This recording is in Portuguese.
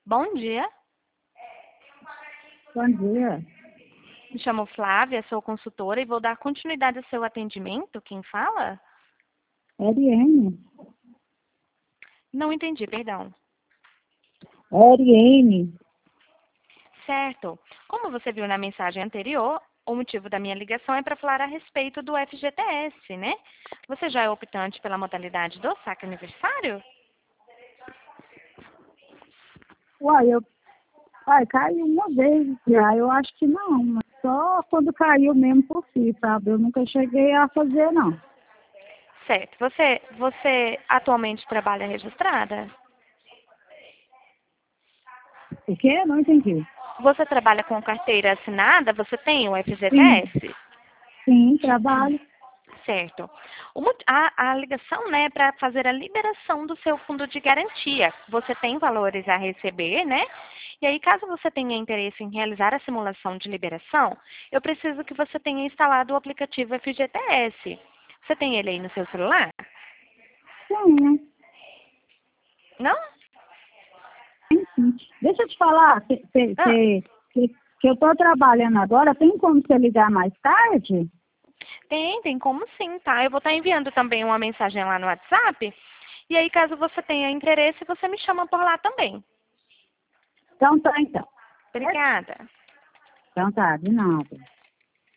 Bom dia, Bom dia. me chamo Flávia, sou consultora e vou dar continuidade ao seu atendimento. Quem fala? Ariane. Não entendi, perdão. Ariane. Certo. Como você viu na mensagem anterior, o motivo da minha ligação é para falar a respeito do FGTS, né? Você já é optante pela modalidade do saque aniversário? Caiu uma vez já. Eu acho que não, mas só quando caiu mesmo por si, sabe? Eu nunca cheguei a fazer, não. Certo. Você atualmente trabalha registrada? O quê? Não entendi. Você trabalha com carteira assinada? Você tem o Sim, FGTS? sim, trabalho. Certo. A ligação, né, é para fazer a liberação do seu fundo de garantia. Você tem valores a receber, né? E aí, caso você tenha interesse em realizar a simulação de liberação, eu preciso que você tenha instalado o aplicativo FGTS. Você tem ele aí no seu celular? Sim, Não? sim. Deixa eu te falar, Ah, que eu estou trabalhando agora, tem como você ligar mais tarde? tem como sim, tá? Eu vou estar enviando também uma mensagem lá no WhatsApp. E aí, caso você tenha interesse, você me chama por lá também. Então tá, então. Obrigada. Então tá, de nada.